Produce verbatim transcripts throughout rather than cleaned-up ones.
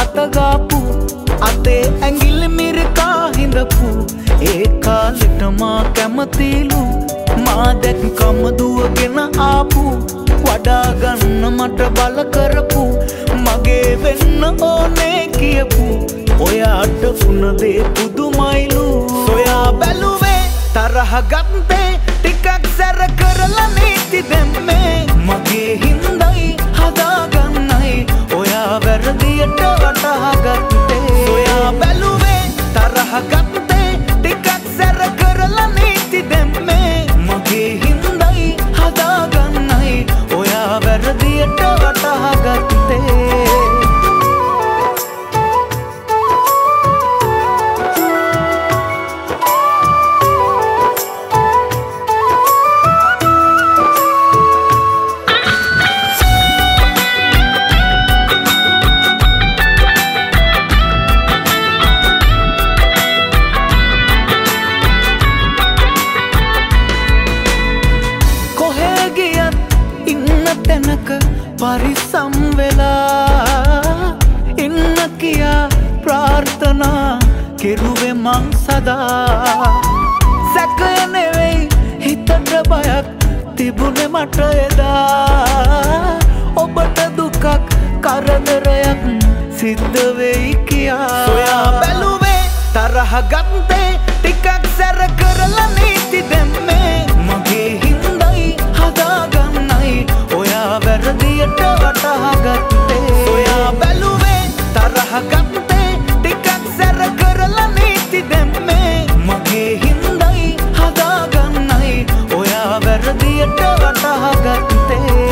අතගාපු අතේ ඇඟිලි මිරිකා හිඳපු ඒ කාලෙට මා කැමතිලු මා දැක්කම දුවගෙන ආපු වඩා ගන්න මට බල කරපු මගේ වෙන්න ඕනේ කියපු ඔයාට වුණ දේ පුදුමයිලු සොයා බැලුවේ තරහ ගත්තේ ටිකක් සැර කරලා නීති දෙම්මේ මගේ හින්දයි හදාගන්නයි ඔයා වැරදියට වටහා ගත්තේ සොයා බැලුවේ තරහ ගත්තේ ටිකක් සැර කරලා නීති දෙම්මේ මගේ හින්දයි හදාගන්නයි ඔයා වැරදියට වටහා ගත්තේ පරිසම් වෙලා ඉන්න කියා ප්‍රාර්ථනා කෙරුවේ මං සදා සැකය නෙවෙයි හිතට බයක් තිබුණේ මට එදා ඔබට දුකක් කරදරයක් සිද්ධ වෙයි කියා සොයා බැලුවේ තරහ ගත්තේ ටිකක් සැර කරලා නීති දෙම්මේ මගේ හින්දයි හදාගන්නයි ඔයා වැරදියට වටහා ගත්තේ ඔයා බැලුවේ තරහ ගත්තේ ටිකක් සැර කරලා නීති දෙම්මේ මගේ හින්දයි හදාගන්නයි ඔයා වැරදියට වටහා ගත්තේ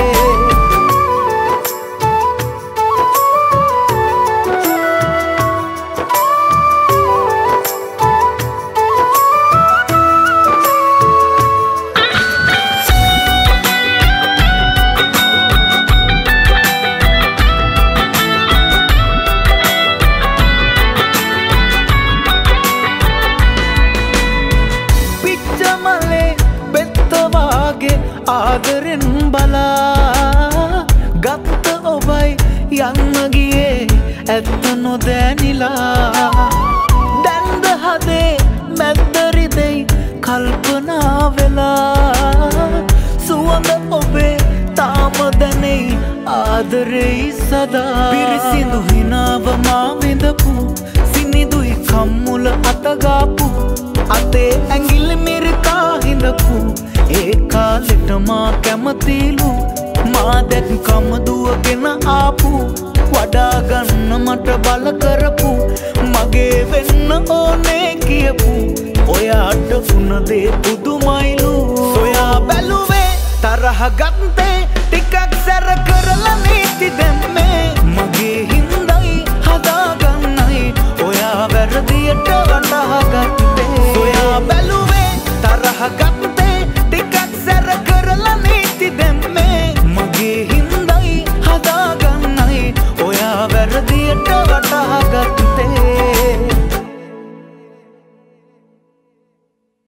ආදරෙන් බලා ගත්ත ඔබයි යන්න ගියේ ඇත්ත නොදැනිලා දැන්ද හදේ මැද්දරිදෙයි කල්පනා වෙලා සුවඳ ඔබේ තාම දැනෙයි ආදරෙයි සදා පිරිසිදු හිනාව මා විඳපු සිනිදුයි කම්මුල අතගාපු අතේ ඇඟිලි මිරිකා හිඳපු ඒ කාලෙට මා කැමතිලු මා දැක්කම දුවගෙන ආපු වඩා ගන්න මට බල කරපු මගේ වෙන්න ඕනේ කියපු ඔයාට වුණ දේ පුදුමයිලු සොයා බැලුවේ තරහ ගත්තේ ටිකක් සැර කරලා නීති දෙම්මේ මගේ හින්දයි හදාගන්නයි ඔයා වැරදියට වටහා ගත්තේ